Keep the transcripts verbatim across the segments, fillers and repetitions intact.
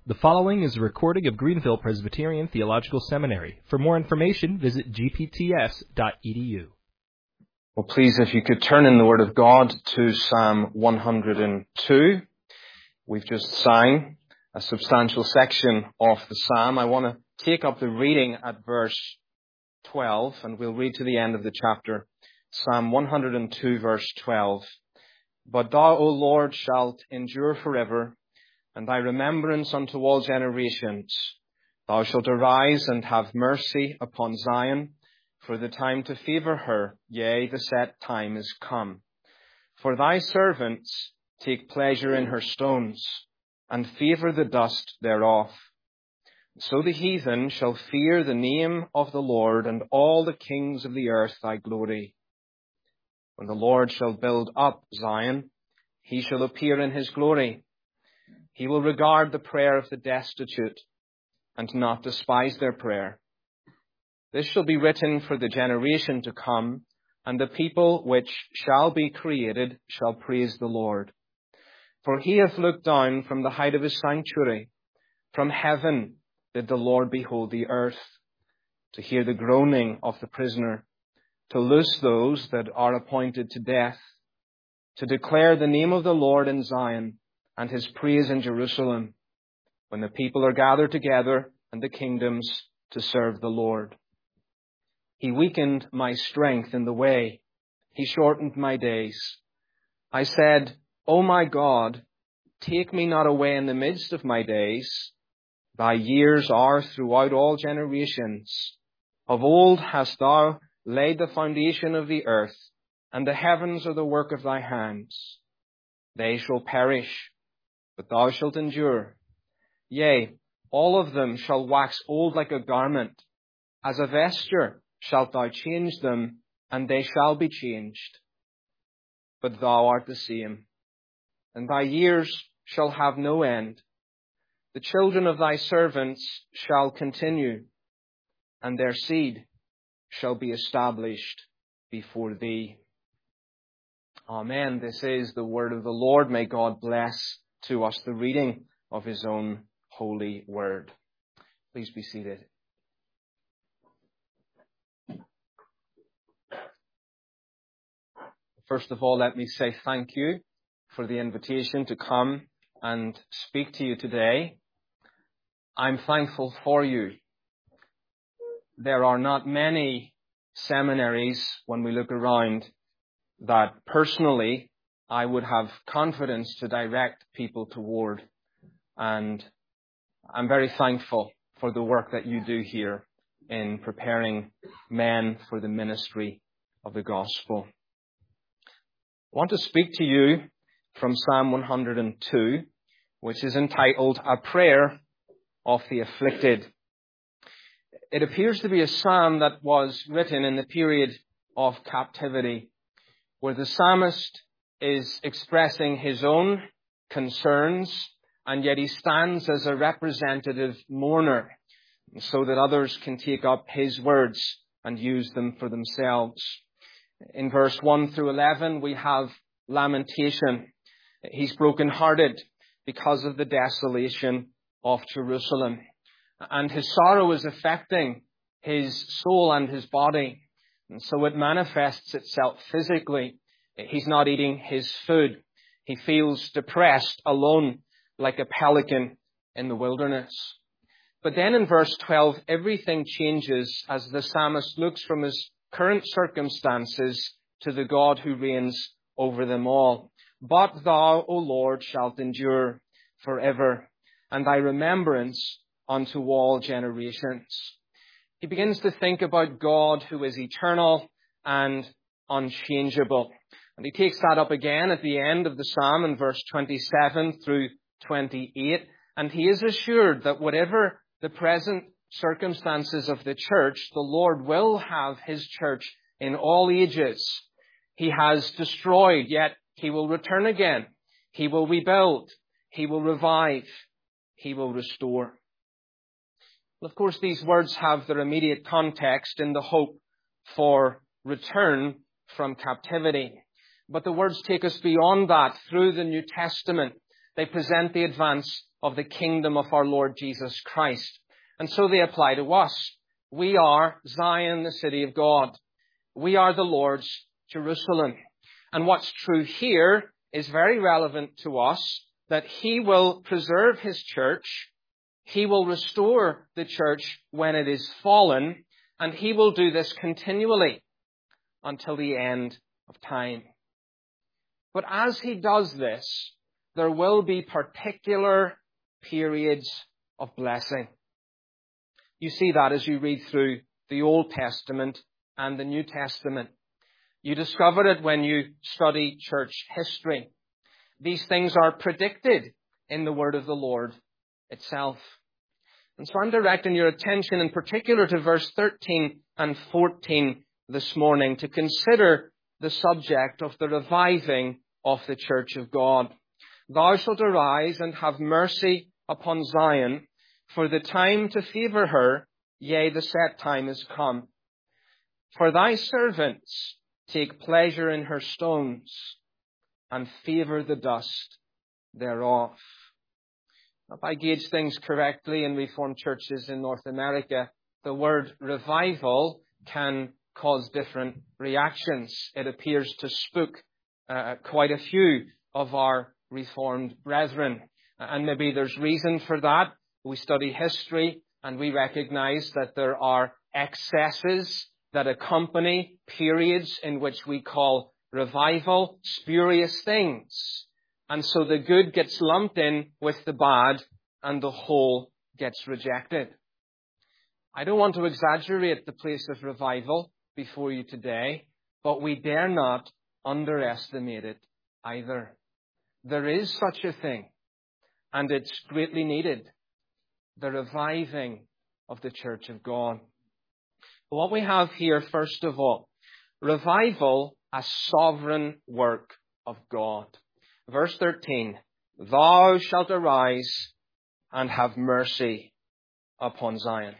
The following is a recording of Greenville Presbyterian Theological Seminary. For more information, visit g p t s dot e d u. Well, please, if you could turn in the Word of God to Psalm one hundred two. We've just sang a substantial section of the Psalm. I want to take up the reading at verse twelve, and we'll read to the end of the chapter. Psalm one hundred two, verse twelve. But thou, O Lord, shalt endure forever, and thy remembrance unto all generations. Thou shalt arise and have mercy upon Zion, for the time to favour her, yea, the set time is come. For thy servants take pleasure in her stones, and favour the dust thereof. So the heathen shall fear the name of the Lord, and all the kings of the earth thy glory. When the Lord shall build up Zion, he shall appear in his glory. He will regard the prayer of the destitute, and not despise their prayer. This shall be written for the generation to come, and the people which shall be created shall praise the Lord. For he hath looked down from the height of his sanctuary. From heaven did the Lord behold the earth, to hear the groaning of the prisoner, to loose those that are appointed to death, to declare the name of the Lord in Zion, and his praise in Jerusalem, when the people are gathered together and the kingdoms to serve the Lord. He weakened my strength in the way. He shortened my days. I said, O my God, take me not away in the midst of my days. Thy years are throughout all generations. Of old hast thou laid the foundation of the earth, and the heavens are the work of thy hands. They shall perish, but thou shalt endure. Yea, all of them shall wax old like a garment. As a vesture shalt thou change them, and they shall be changed. But thou art the same, and thy years shall have no end. The children of thy servants shall continue, and their seed shall be established before thee. Amen. This is the word of the Lord. May God bless to us the reading of his own holy word. Please be seated. First of all, let me say thank you for the invitation to come and speak to you today. I'm thankful for you. There are not many seminaries, when we look around, that personally I would have confidence to direct people toward. And I'm very thankful for the work that you do here in preparing men for the ministry of the gospel. I want to speak to you from Psalm one hundred two, which is entitled A Prayer of the Afflicted. It appears to be a psalm that was written in the period of captivity, where the psalmist is expressing his own concerns, and yet he stands as a representative mourner, so that others can take up his words and use them for themselves. In verse one through eleven, we have lamentation. He's brokenhearted because of the desolation of Jerusalem. And his sorrow is affecting his soul and his body. And so it manifests itself physically. He's not eating his food. He feels depressed, alone, like a pelican in the wilderness. But then in verse twelve, everything changes as the psalmist looks from his current circumstances to the God who reigns over them all. But thou, O Lord, shalt endure forever, and thy remembrance unto all generations. He begins to think about God who is eternal and unchangeable. And he takes that up again at the end of the psalm in verse twenty-seven through twenty-eight. And he is assured that whatever the present circumstances of the church, the Lord will have his church in all ages. He has destroyed, yet he will return again. He will rebuild. He will revive. He will restore. Well, of course, these words have their immediate context in the hope for return from captivity. But the words take us beyond that through the New Testament They present the advance of the kingdom of our Lord Jesus Christ. And so they apply to us. We are Zion, the city of God. We are the Lord's Jerusalem. And what's true here is very relevant to us, that He will preserve His church. He will restore the church when it is fallen. And He will do this continually until the end of time. But as He does this, there will be particular periods of blessing. You see that as you read through the Old Testament and the New Testament. You discover it when you study church history. These things are predicted in the word of the Lord itself. And so I'm directing your attention in particular to verse thirteen and fourteen this morning to consider the subject of the reviving of the church of God. Thou shalt arise and have mercy upon Zion, for the time to favour her, yea, the set time is come. For thy servants take pleasure in her stones, and favour the dust thereof. If I gauge things correctly in Reformed churches in North America, the word revival can cause different reactions. It appears to spook uh, quite a few of our Reformed brethren. And maybe there's reason for that. We study history and we recognize that there are excesses that accompany periods in which we call revival, spurious things. And so the good gets lumped in with the bad and the whole gets rejected. I don't want to exaggerate the place of revival before you today, but we dare not underestimate it either. There is such a thing, and it's greatly needed. The reviving of the church of God. What we have here, first of all, revival, a sovereign work of God. Verse thirteen, thou shalt arise and have mercy upon Zion.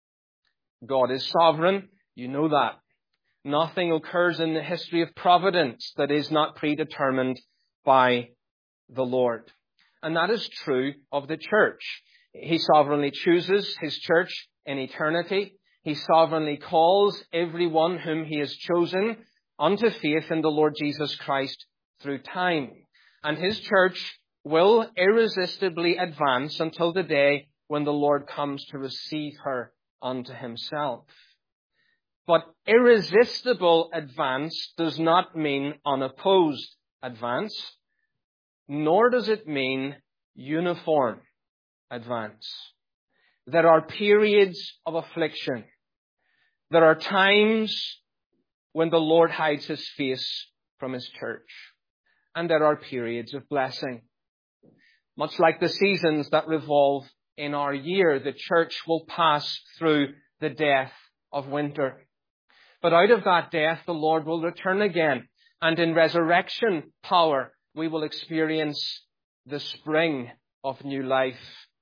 God is sovereign. You know that. Nothing occurs in the history of providence that is not predetermined by the Lord. And that is true of the church. He sovereignly chooses His church in eternity. He sovereignly calls everyone whom He has chosen unto faith in the Lord Jesus Christ through time. And His church will irresistibly advance until the day when the Lord comes to receive her unto Himself. But irresistible advance does not mean unopposed advance, nor does it mean uniform advance. There are periods of affliction. There are times when the Lord hides His face from His church. And there are periods of blessing. Much like the seasons that revolve in our year, the church will pass through the death of winter. But out of that death, the Lord will return again. And in resurrection power, we will experience the spring of new life.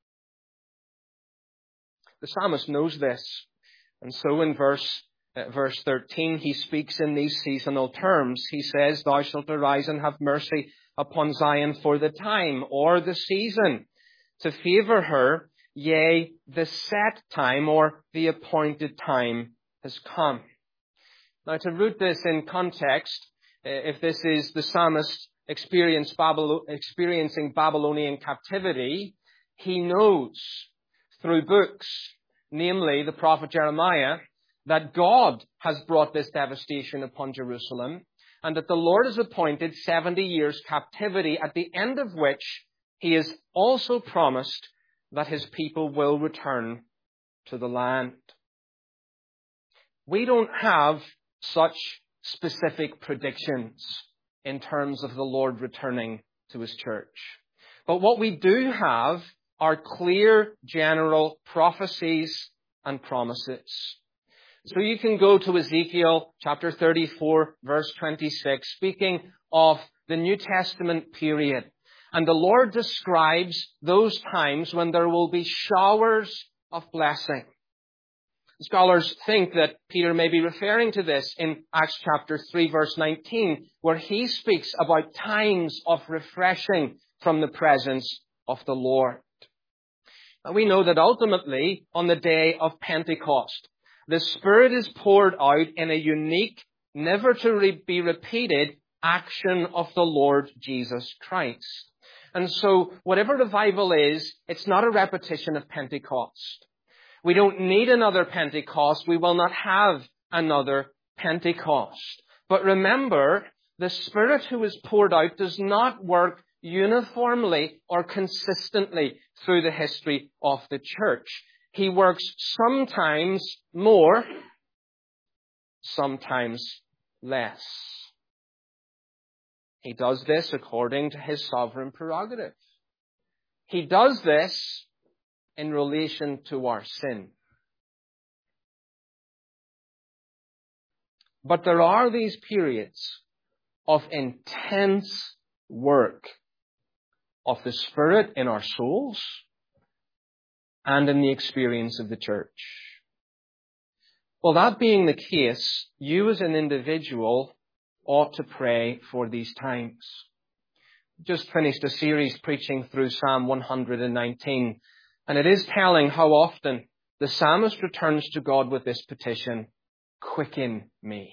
The psalmist knows this. And so in verse, uh, verse thirteen, he speaks in these seasonal terms. He says, thou shalt arise and have mercy upon Zion for the time or the season to favour her. Yea, the set time or the appointed time has come. Now, to root this in context, if this is the psalmist experience Babylon, experiencing Babylonian captivity, he knows through books, namely the prophet Jeremiah, that God has brought this devastation upon Jerusalem and that the Lord has appointed seventy years captivity, at the end of which He has also promised that His people will return to the land. We don't have such specific predictions in terms of the Lord returning to His church. But what we do have are clear general prophecies and promises. So you can go to Ezekiel chapter thirty-four, verse twenty-six, speaking of the New Testament period. And the Lord describes those times when there will be showers of blessing. Scholars think that Peter may be referring to this in Acts chapter three, verse nineteen, where he speaks about times of refreshing from the presence of the Lord. And we know that ultimately, on the day of Pentecost, the Spirit is poured out in a unique, never to re- be repeated action of the Lord Jesus Christ. And so, whatever revival is, it's not a repetition of Pentecost. We don't need another Pentecost. We will not have another Pentecost. But remember, the Spirit who is poured out does not work uniformly or consistently through the history of the church. He works sometimes more, sometimes less. He does this according to his sovereign prerogative. He does this in relation to our sin. But there are these periods of intense work of the Spirit in our souls and in the experience of the church. Well, that being the case, you as an individual ought to pray for these times. Just finished a series preaching through Psalm one hundred nineteen, and it is telling how often the psalmist returns to God with this petition, quicken me.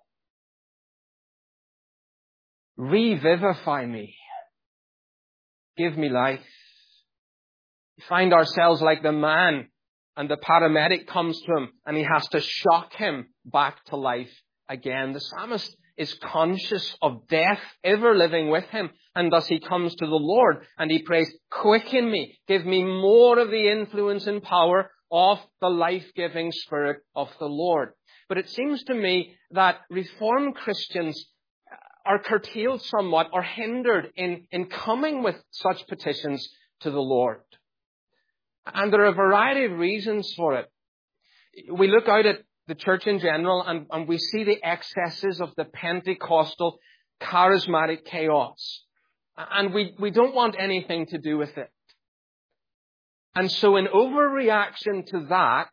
Revivify me. Give me life. We find ourselves like the man, and the paramedic comes to him and he has to shock him back to life again. The psalmist is conscious of death ever living with him, and thus he comes to the Lord and he prays, quicken me, give me more of the influence and power of the life-giving Spirit of the Lord. But it seems to me that Reformed Christians are curtailed somewhat or hindered in, in coming with such petitions to the Lord. And there are a variety of reasons for it. We look out at the church in general and, and we see the excesses of the Pentecostal charismatic chaos. And we, we don't want anything to do with it. And so in overreaction to that,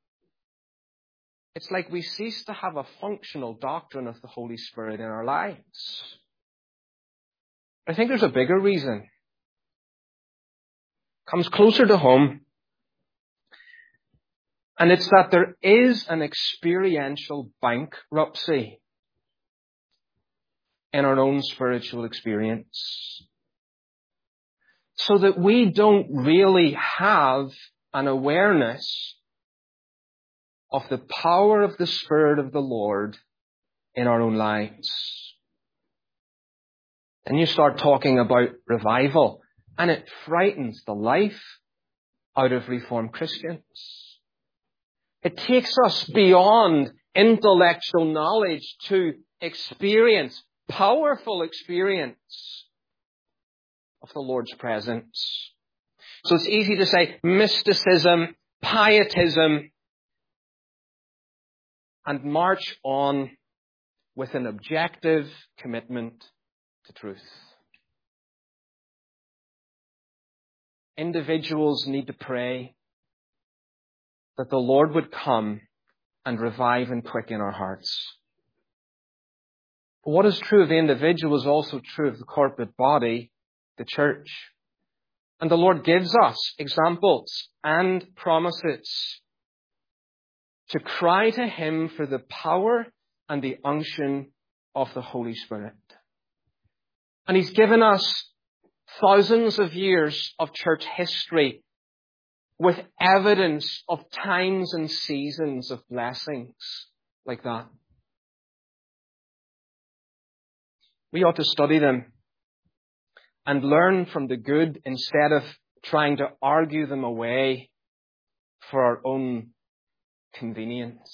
it's like we cease to have a functional doctrine of the Holy Spirit in our lives. I think there's a bigger reason. Comes closer to home. And it's that there is an experiential bankruptcy in our own spiritual experience. So that we don't really have an awareness of the power of the Spirit of the Lord in our own lives. Then you start talking about revival, and it frightens the life out of Reformed Christians. It takes us beyond intellectual knowledge to experience, powerful experience of the Lord's presence. So it's easy to say mysticism, pietism, and march on with an objective commitment to truth. Individuals need to pray that the Lord would come and revive and quicken our hearts. But what is true of the individual is also true of the corporate body, the church. And the Lord gives us examples and promises to cry to Him for the power and the unction of the Holy Spirit. And He's given us thousands of years of church history with evidence of times and seasons of blessings like that. We ought to study them and learn from the good instead of trying to argue them away for our own convenience.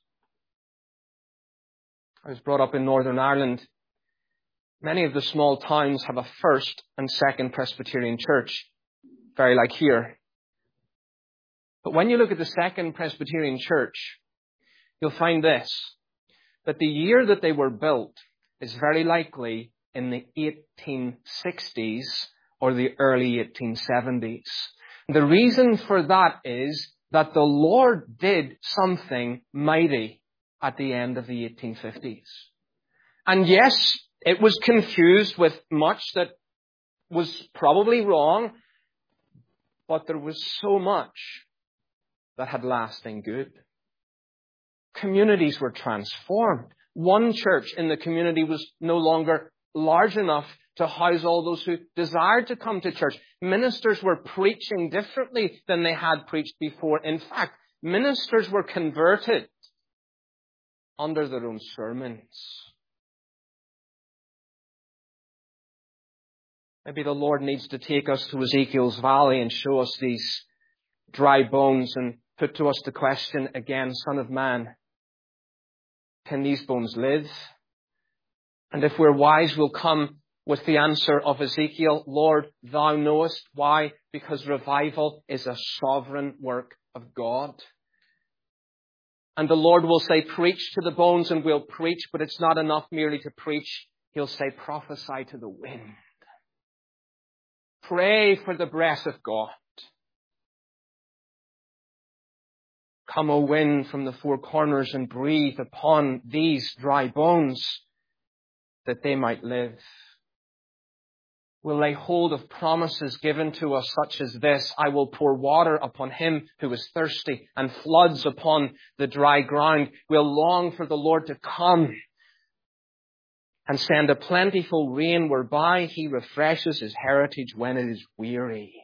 I was brought up in Northern Ireland. Many of the small towns have a first and second Presbyterian church, very like here. But when you look at the second Presbyterian church, you'll find this, that the year that they were built is very likely in the eighteen sixties or the early eighteen seventies. The reason for that is that the Lord did something mighty at the end of the eighteen fifties. And yes, it was confused with much that was probably wrong, but there was so much that had lasting good. Communities were transformed. One church in the community was no longer large enough to house all those who desired to come to church. Ministers were preaching differently than they had preached before. In fact, ministers were converted under their own sermons. Maybe the Lord needs to take us to Ezekiel's valley and show us these dry bones and put to us the question again, Son of man, can these bones live? And if we're wise, we'll come with the answer of Ezekiel, Lord, thou knowest. Why? Because revival is a sovereign work of God. And the Lord will say, preach to the bones, and we'll preach, but it's not enough merely to preach. He'll say, prophesy to the wind. Pray for the breath of God. Come, O wind, from the four corners and breathe upon these dry bones that they might live. We'll lay hold of promises given to us such as this. I will pour water upon him who is thirsty and floods upon the dry ground. We'll long for the Lord to come and send a plentiful rain whereby he refreshes his heritage when it is weary.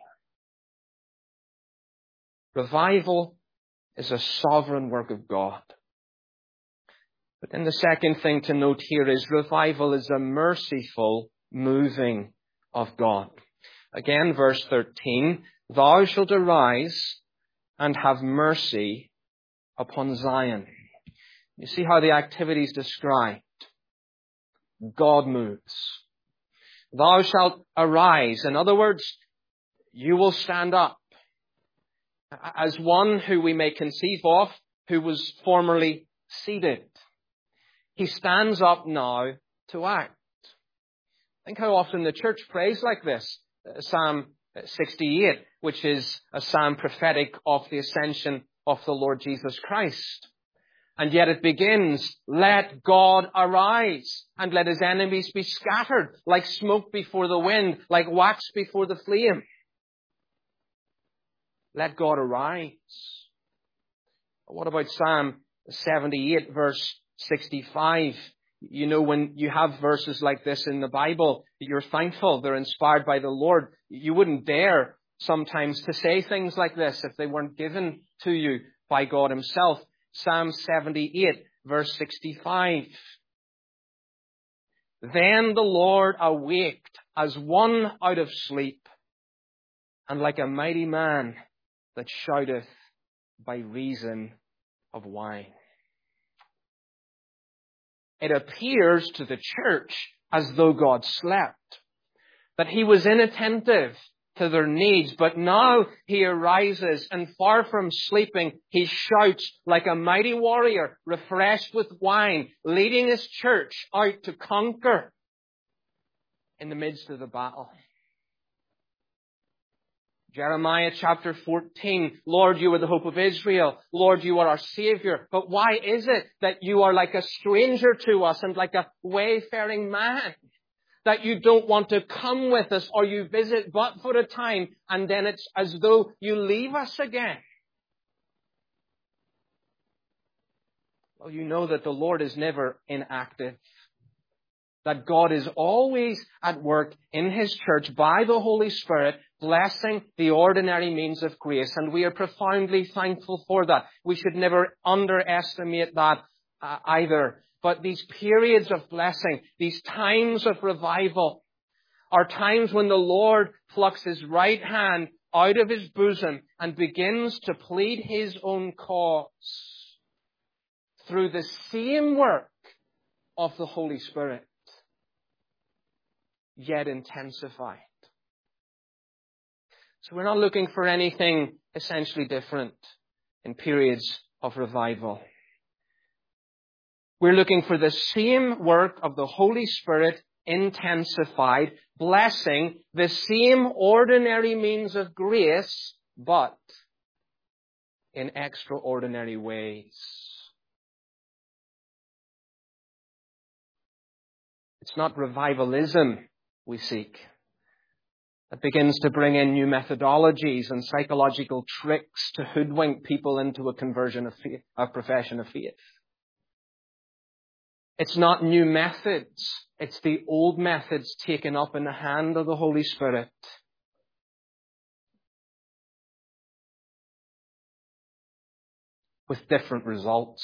Revival is a sovereign work of God. But then the second thing to note here is revival is a merciful moving of God. Again, verse thirteen, thou shalt arise and have mercy upon Zion. You see how the activity is described. God moves. Thou shalt arise. In other words, you will stand up. As one who we may conceive of, who was formerly seated. He stands up now to act. Think how often the church prays like this. Psalm sixty-eight, which is a psalm prophetic of the ascension of the Lord Jesus Christ. And yet it begins, let God arise and let his enemies be scattered, like smoke before the wind, like wax before the flame. Let God arise. What about Psalm seventy-eight, verse sixty-five? You know, when you have verses like this in the Bible, you're thankful. They're inspired by the Lord. You wouldn't dare sometimes to say things like this if they weren't given to you by God himself. Psalm seventy-eight, verse sixty-five. Then the Lord awaked as one out of sleep, and like a mighty man that shouteth by reason of wine. It appears to the church as though God slept, that he was inattentive to their needs, but now he arises and far from sleeping, he shouts like a mighty warrior refreshed with wine, leading his church out to conquer in the midst of the battle. Jeremiah chapter fourteen, Lord, you are the hope of Israel. Lord, you are our Savior. But why is it that you are like a stranger to us and like a wayfaring man? That you don't want to come with us, or you visit but for a time and then it's as though you leave us again. Well, you know that the Lord is never inactive. That God is always at work in his church by the Holy Spirit, blessing the ordinary means of grace. And we are profoundly thankful for that. We should never underestimate that uh, either. But these periods of blessing, these times of revival, are times when the Lord plucks his right hand out of his bosom and begins to plead his own cause through the same work of the Holy Spirit, yet intensified. So we're not looking for anything essentially different in periods of revival. We're looking for the same work of the Holy Spirit intensified, blessing the same ordinary means of grace, but in extraordinary ways. It's not revivalism we seek, that begins to bring in new methodologies and psychological tricks to hoodwink people into a conversion of faith, a profession of faith. It's not new methods. It's the old methods taken up in the hand of the Holy Spirit. With different results.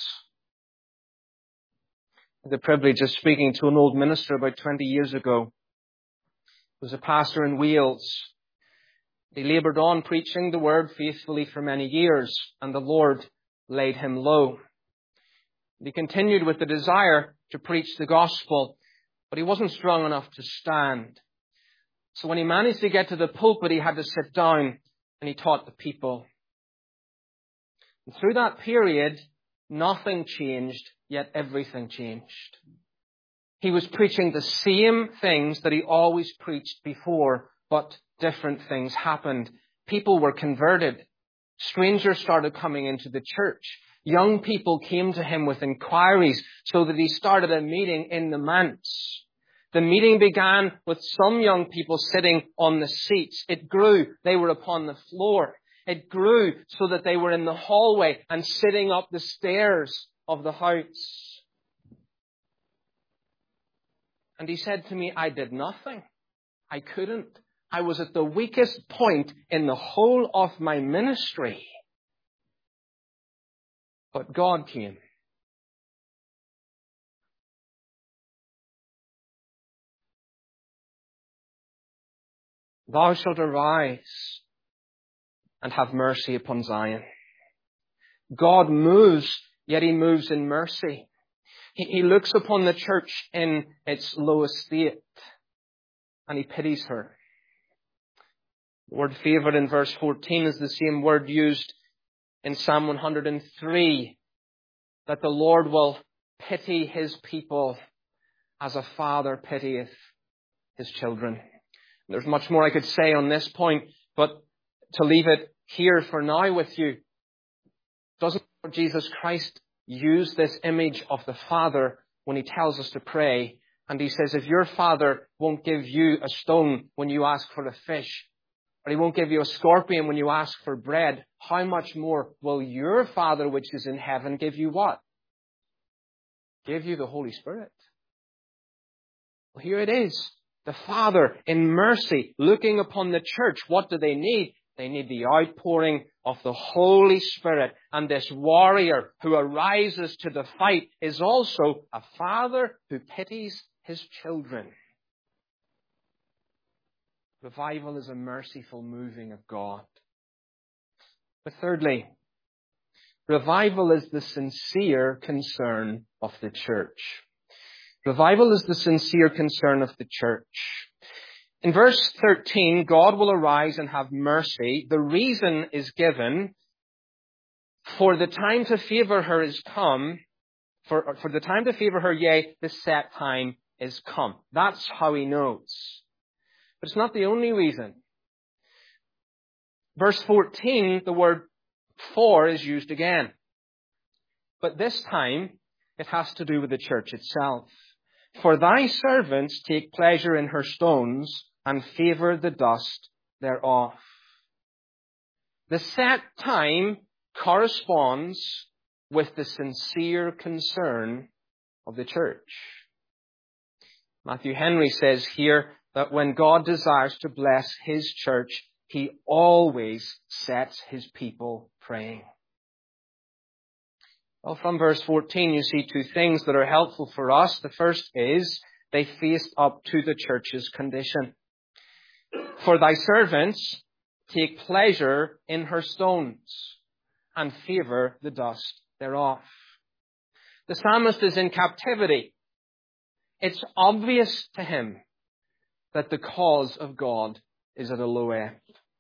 I had the privilege of speaking to an old minister about twenty years ago. He was a pastor in Wales. He laboured on preaching the word faithfully for many years, and the Lord laid him low. He continued with the desire to preach the gospel, but he wasn't strong enough to stand. So when he managed to get to the pulpit, he had to sit down and he taught the people. And through that period, nothing changed, yet everything changed. He was preaching the same things that he always preached before, but different things happened. People were converted. Strangers started coming into the church. Young people came to him with inquiries, so that he started a meeting in the manse. The meeting began with some young people sitting on the seats. It grew. They were upon the floor. It grew so that they were in the hallway and sitting up the stairs of the house. And he said to me, I did nothing. I couldn't. I was at the weakest point in the whole of my ministry. But God came. Thou shalt arise and have mercy upon Zion. God moves, yet he moves in mercy. He, he looks upon the church in its low estate, and he pities her. The word favour in verse fourteen is the same word used in Psalm one hundred three, that the Lord will pity his people as a father pitieth his children. There's much more I could say on this point, but to leave it here for now with you, doesn't Jesus Christ use this image of the Father when he tells us to pray? And he says, if your Father won't give you a stone when you ask for a fish, or he won't give you a scorpion when you ask for bread, how much more will your Father which is in heaven give you what? Give you the Holy Spirit. Well, here it is. The Father in mercy looking upon the church. What do they need? They need the outpouring of the Holy Spirit. And this warrior who arises to the fight is also a father who pities his children. Revival is a merciful moving of God. But thirdly, revival is the sincere concern of the church. Revival is the sincere concern of the church. In verse thirteen, God will arise and have mercy. The reason is given, for the time to favour her is come. For, for the time to favour her, yea, the set time is come. That's how he knows. But it's not the only reason. Verse fourteen, the word for is used again. But this time, it has to do with the church itself. For thy servants take pleasure in her stones, and favour the dust thereof. The set time corresponds with the sincere concern of the church. Matthew Henry says here that when God desires to bless his church, he always sets his people praying. Well, from verse fourteen, you see two things that are helpful for us. The first is they faced up to the church's condition. For thy servants take pleasure in her stones and favour the dust thereof. The psalmist is in captivity. It's obvious to him that the cause of God is at a low end.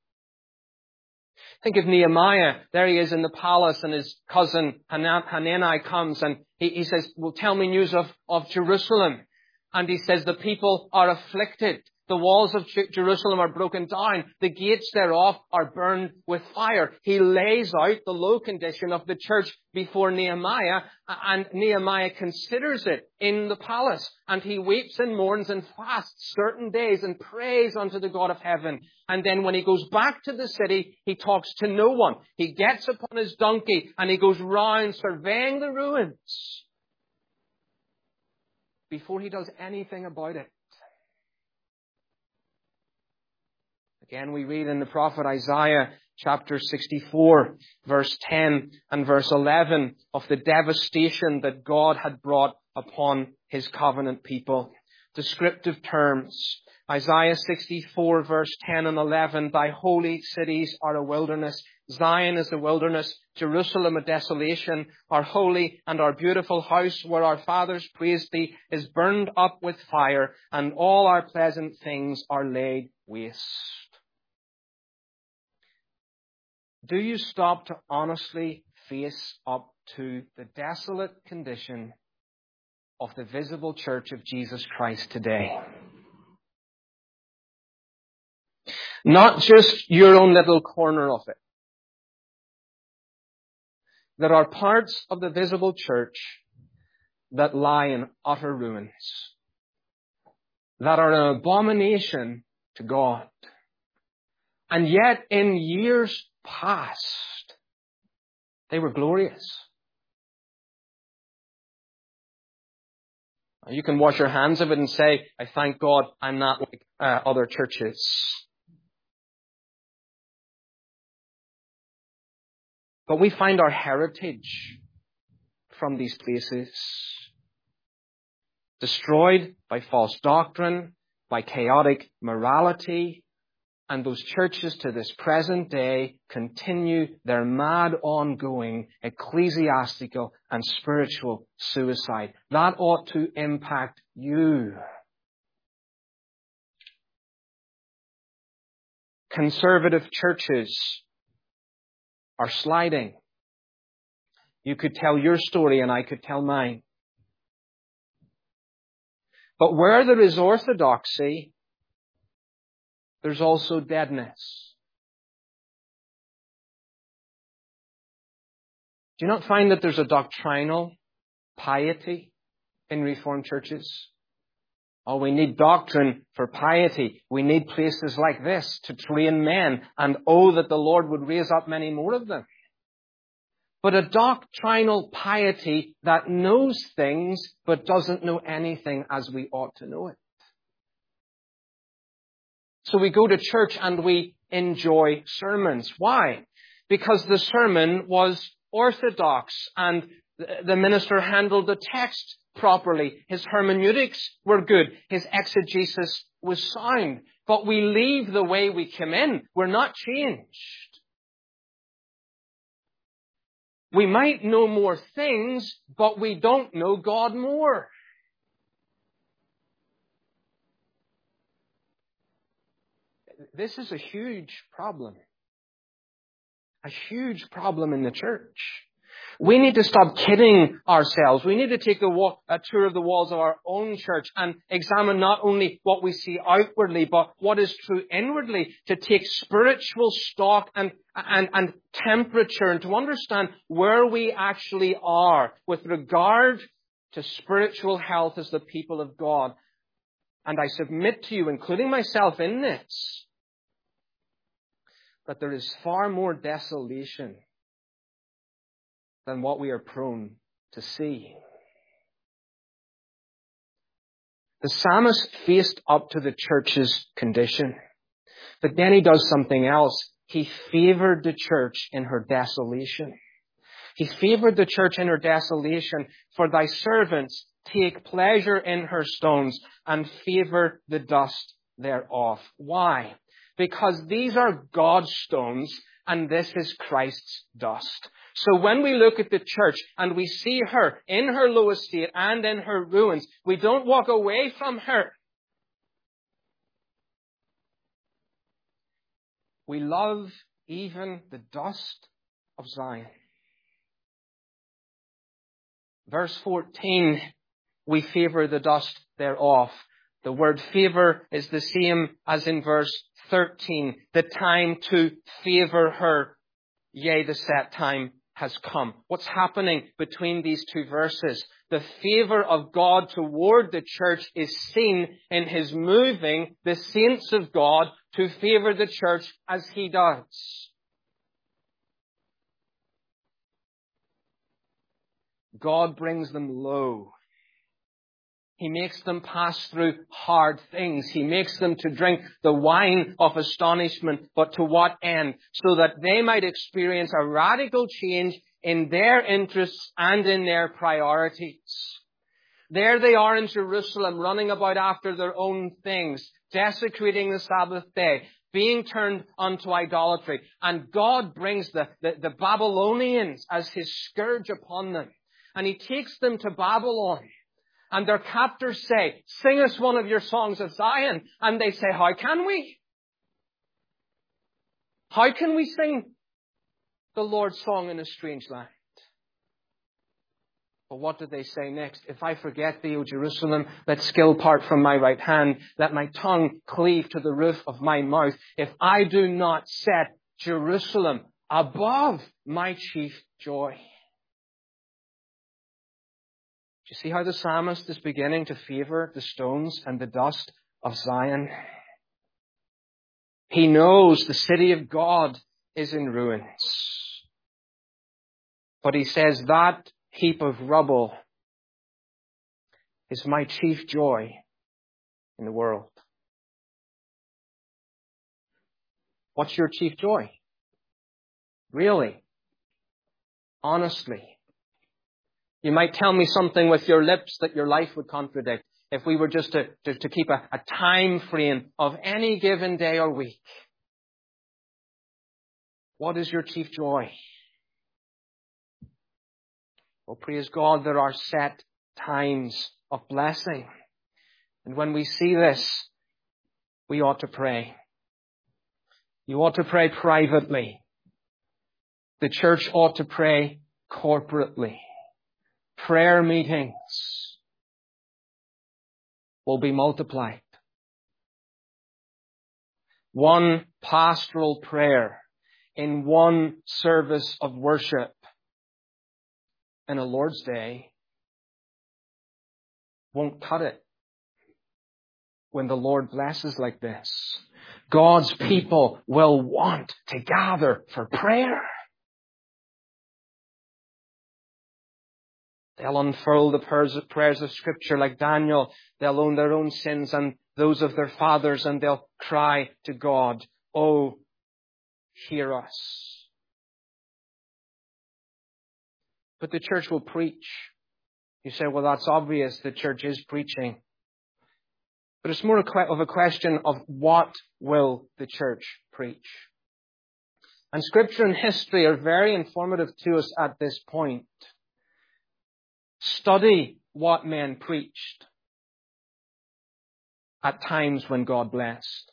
Think of Nehemiah. There he is in the palace, and his cousin Hanani comes and he, he says, well, tell me news of, of Jerusalem. And he says, the people are afflicted. The walls of Jerusalem are broken down. The gates thereof are burned with fire. He lays out the low condition of the church before Nehemiah, and Nehemiah considers it in the palace. And he weeps and mourns and fasts certain days and prays unto the God of heaven. And then when he goes back to the city, he talks to no one. He gets upon his donkey and he goes round surveying the ruins before he does anything about it. Again, we read in the prophet Isaiah chapter sixty-four, verse ten and verse eleven of the devastation that God had brought upon his covenant people. Descriptive terms. Isaiah sixty-four, verse ten and eleven, thy holy cities are a wilderness. Zion is a wilderness. Jerusalem a desolation. Our holy and our beautiful house where our fathers praised thee is burned up with fire, and all our pleasant things are laid waste. Do you stop to honestly face up to the desolate condition of the visible church of Jesus Christ today? Not just your own little corner of it. There are parts of the visible church that lie in utter ruins, that are an abomination to God. And yet, in years past, they were glorious. You can wash your hands of it and say, I thank God I'm not like uh, other churches. But we find our heritage from these places destroyed by false doctrine, by chaotic morality, and those churches to this present day continue their mad ongoing ecclesiastical and spiritual suicide. That ought to impact you. Conservative churches are sliding. You could tell your story and I could tell mine. But where there is orthodoxy, there's also deadness. Do you not find that there's a doctrinal piety in Reformed churches? Oh, we need doctrine for piety. We need places like this to train men. And oh, that the Lord would raise up many more of them. But a doctrinal piety that knows things but doesn't know anything as we ought to know it. So we go to church and we enjoy sermons. Why? Because the sermon was orthodox and the minister handled the text properly. His hermeneutics were good. His exegesis was sound. But we leave the way we came in. We're not changed. We might know more things, but we don't know God more. This is a huge problem. A huge problem in the church. We need to stop kidding ourselves. We need to take a, walk, a tour of the walls of our own church and examine not only what we see outwardly, but what is true inwardly, to take spiritual stock and, and, and temperature and to understand where we actually are with regard to spiritual health as the people of God. And I submit to you, including myself in this, that there is far more desolation than what we are prone to see. The psalmist faced up to the church's condition, but then he does something else. He favored the church in her desolation. He favored the church in her desolation. For thy servants take pleasure in her stones and favor the dust thereof. Why? Because these are God's stones and this is Christ's dust. So when we look at the church and we see her in her low estate and in her ruins, we don't walk away from her. We love even the dust of Zion. Verse fourteen, we favor the dust thereof. The word favor is the same as in verse thirteen. The time to favor her, yea, the set time has come. What's happening between these two verses? The favor of God toward the church is seen in His moving the saints of God to favor the church as He does. God brings them low. He makes them pass through hard things. He makes them to drink the wine of astonishment, but to what end? So that they might experience a radical change in their interests and in their priorities. There they are in Jerusalem, running about after their own things, desecrating the Sabbath day, being turned unto idolatry. And God brings the, the, the Babylonians as His scourge upon them. And He takes them to Babylon. And their captors say, sing us one of your songs of Zion. And they say, how can we? How can we sing the Lord's song in a strange land? But what do they say next? If I forget thee, O Jerusalem, let skill part from my right hand. Let my tongue cleave to the roof of my mouth. If I do not set Jerusalem above my chief joy. Do you see how the psalmist is beginning to favor the stones and the dust of Zion? He knows the city of God is in ruins. But he says that heap of rubble is my chief joy in the world. What's your chief joy? Really? Honestly? You might tell me something with your lips that your life would contradict if we were just to, to, to keep a, a time frame of any given day or week. What is your chief joy? Well, praise God, there are set times of blessing. And when we see this, we ought to pray. You ought to pray privately. The church ought to pray corporately. Prayer meetings will be multiplied. One pastoral prayer in one service of worship in a Lord's Day won't cut it when the Lord blesses like this. God's people will want to gather for prayer. They'll unfurl the prayers of Scripture like Daniel. They'll own their own sins and those of their fathers, and they'll cry to God, "Oh, hear us." But the church will preach. You say, well, that's obvious. The church is preaching. But it's more of a question of what will the church preach? And Scripture and history are very informative to us at this point. Study what men preached at times when God blessed.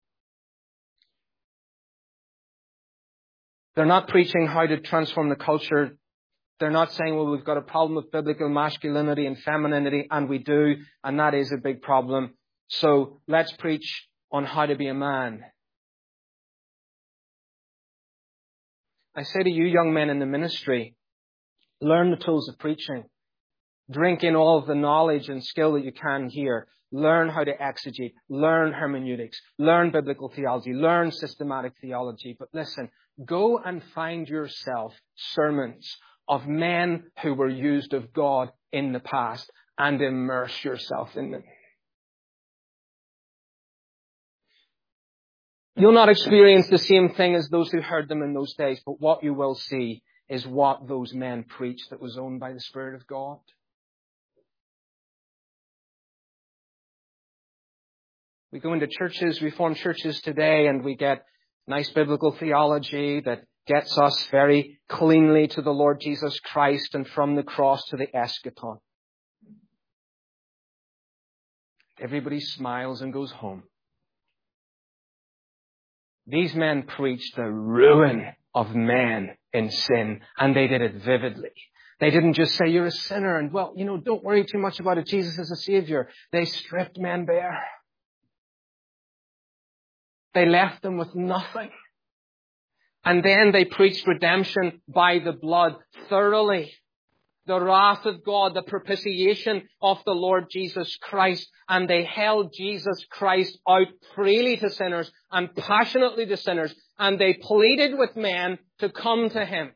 They're not preaching how to transform the culture. They're not saying, well, we've got a problem with biblical masculinity and femininity, and we do, and that is a big problem. So let's preach on how to be a man. I say to you, young men in the ministry, learn the tools of preaching. Drink in all of the knowledge and skill that you can here. Learn how to exegete. Learn hermeneutics. Learn biblical theology. Learn systematic theology. But listen, go and find yourself sermons of men who were used of God in the past and immerse yourself in them. You'll not experience the same thing as those who heard them in those days, but what you will see is what those men preached that was owned by the Spirit of God. We go into churches, Reformed churches today, and we get nice biblical theology that gets us very cleanly to the Lord Jesus Christ and from the cross to the eschaton. Everybody smiles and goes home. These men preached the ruin of men in sin, and they did it vividly. They didn't just say, you're a sinner, and well, you know, don't worry too much about it. Jesus is a Savior. They stripped men bare. They left them with nothing. And then they preached redemption by the blood thoroughly. The wrath of God, the propitiation of the Lord Jesus Christ. And they held Jesus Christ out freely to sinners and passionately to sinners. And they pleaded with men to come to Him.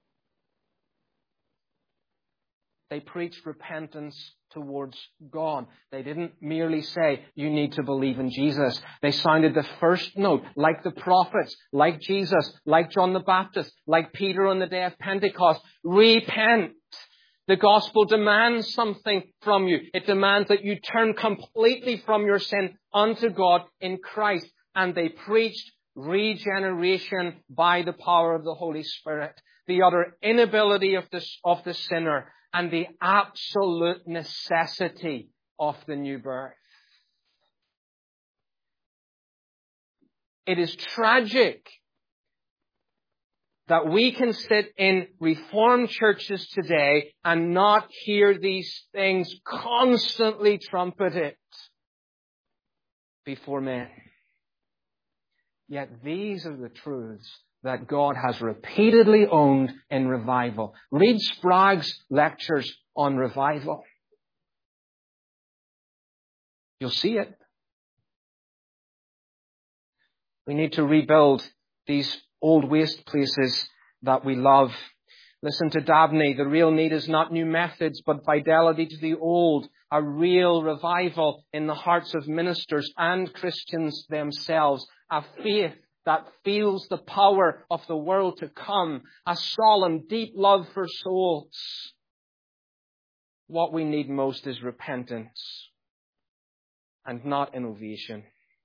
They preached repentance towards God. They didn't merely say, you need to believe in Jesus. They sounded the first note, like the prophets, like Jesus, like John the Baptist, like Peter on the day of Pentecost. Repent. The gospel demands something from you. It demands that you turn completely from your sin unto God in Christ. And they preached regeneration by the power of the Holy Spirit. The utter inability of the, of the sinner and the absolute necessity of the new birth. It is tragic that we can sit in Reformed churches today and not hear these things constantly trumpeted before men. Yet these are the truths that God has repeatedly owned in revival. Read Sprague's lectures on revival. You'll see it. We need to rebuild these old waste places that we love. Listen to Dabney. The real need is not new methods, but fidelity to the old. A real revival in the hearts of ministers and Christians themselves. A faith that feels the power of the world to come. A solemn, deep love for souls. What we need most is repentance and not innovation.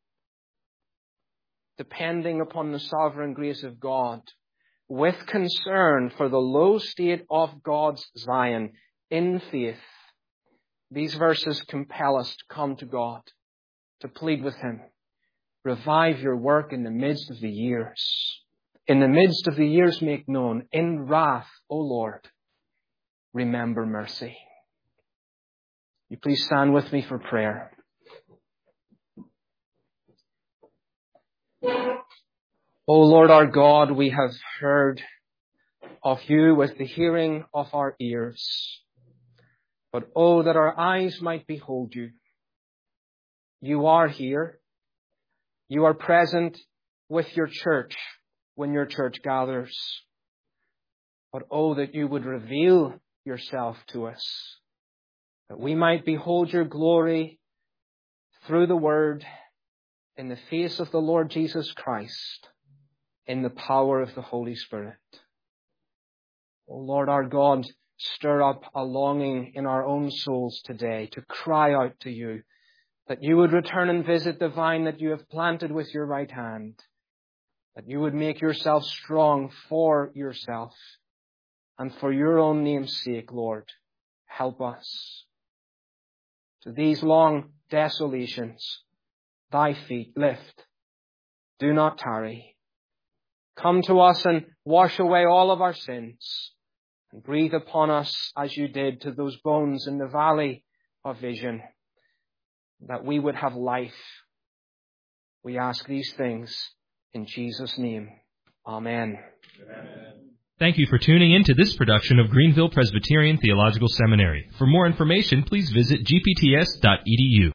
Depending upon the sovereign grace of God, with concern for the low state of God's Zion in faith, these verses compel us to come to God, to plead with Him. Revive your work in the midst of the years. In the midst of the years make known, in wrath, O Lord, remember mercy. You please stand with me for prayer. O Lord our God, we have heard of you with the hearing of our ears. But oh, that our eyes might behold you. You are here. You are present with your church when your church gathers. But oh, that you would reveal yourself to us, that we might behold your glory through the word in the face of the Lord Jesus Christ, in the power of the Holy Spirit. O Lord our God, stir up a longing in our own souls today to cry out to you, that you would return and visit the vine that you have planted with your right hand, that you would make yourself strong for yourself, and for your own name's sake, Lord, help us. To these long desolations, thy feet lift. Do not tarry. Come to us and wash away all of our sins, and breathe upon us as you did to those bones in the valley of vision, that we would have life. We ask these things in Jesus' name. Amen. Amen. Thank you for tuning in to this production of Greenville Presbyterian Theological Seminary. For more information, please visit g p t s dot e d u.